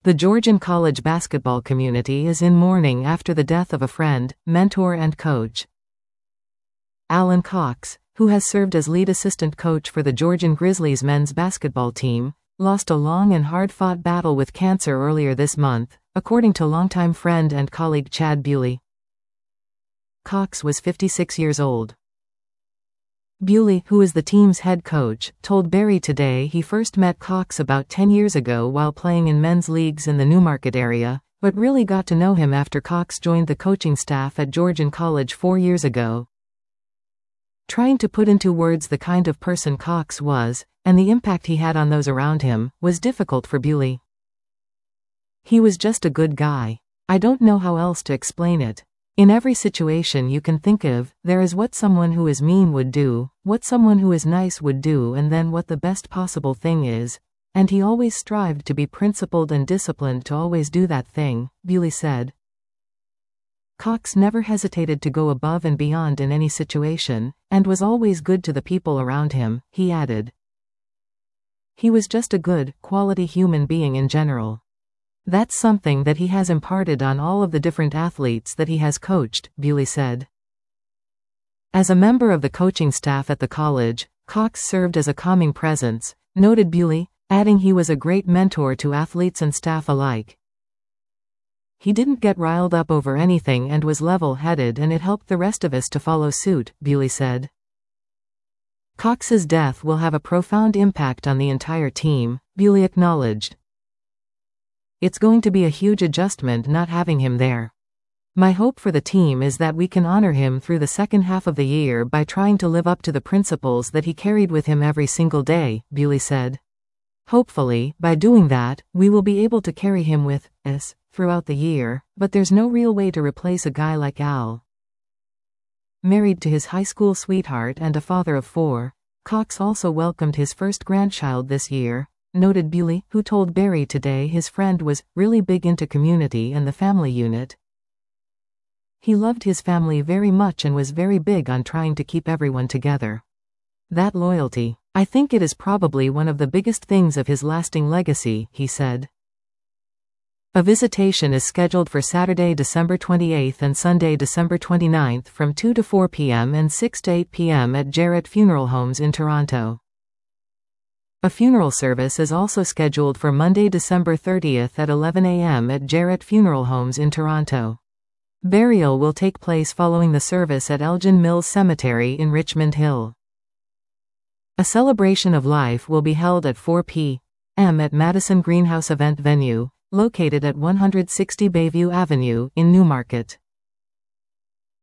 The Georgian college basketball community is in mourning after the death of a friend, mentor and coach. Alan Cox, who has served as lead assistant coach for the Georgian Grizzlies men's basketball team, lost a long and hard-fought battle with cancer earlier this month, according to longtime friend and colleague Chad Bewley. Cox was 56 years old. Bewley, who is the team's head coach, told Barry Today he first met Cox about 10 years ago while playing in men's leagues in the Newmarket area, but really got to know him after Cox joined the coaching staff at Georgian College 4 years ago. Trying to put into words the kind of person Cox was, and the impact he had on those around him, was difficult for Bewley. He was just a good guy. I don't know how else to explain it. In every situation you can think of, there is what someone who is mean would do, what someone who is nice would do, and then what the best possible thing is, and he always strived to be principled and disciplined to always do that thing, Bewley said. Cox never hesitated to go above and beyond in any situation, and was always good to the people around him, he added. He was just a good, quality human being in general. That's something that he has imparted on all of the different athletes that he has coached, Bewley said. As a member of the coaching staff at the college, Cox served as a calming presence, noted Bewley, adding he was a great mentor to athletes and staff alike. He didn't get riled up over anything and was level-headed, and it helped the rest of us to follow suit, Bewley said. Cox's death will have a profound impact on the entire team, Bewley acknowledged. It's going to be a huge adjustment not having him there. My hope for the team is that we can honor him through the second half of the year by trying to live up to the principles that he carried with him every single day, Bewley said. Hopefully, by doing that, we will be able to carry him with us throughout the year, but there's no real way to replace a guy like Al. Married to his high school sweetheart and a father of 4, Cox also welcomed his first grandchild this year, noted Bewley, who told Barry Today his friend was really big into community and the family unit. He loved his family very much and was very big on trying to keep everyone together. That loyalty, I think it is probably one of the biggest things of his lasting legacy, he said. A visitation is scheduled for Saturday, December 28th and Sunday, December 29th from 2 to 4 p.m. and 6 to 8 p.m. at Jarrett Funeral Homes in Toronto. A funeral service is also scheduled for Monday, December 30th at 11 a.m. at Jarrett Funeral Homes in Toronto. Burial will take place following the service at Elgin Mills Cemetery in Richmond Hill. A celebration of life will be held at 4 p.m. at Madison Greenhouse Event Venue, located at 160 Bayview Avenue in Newmarket.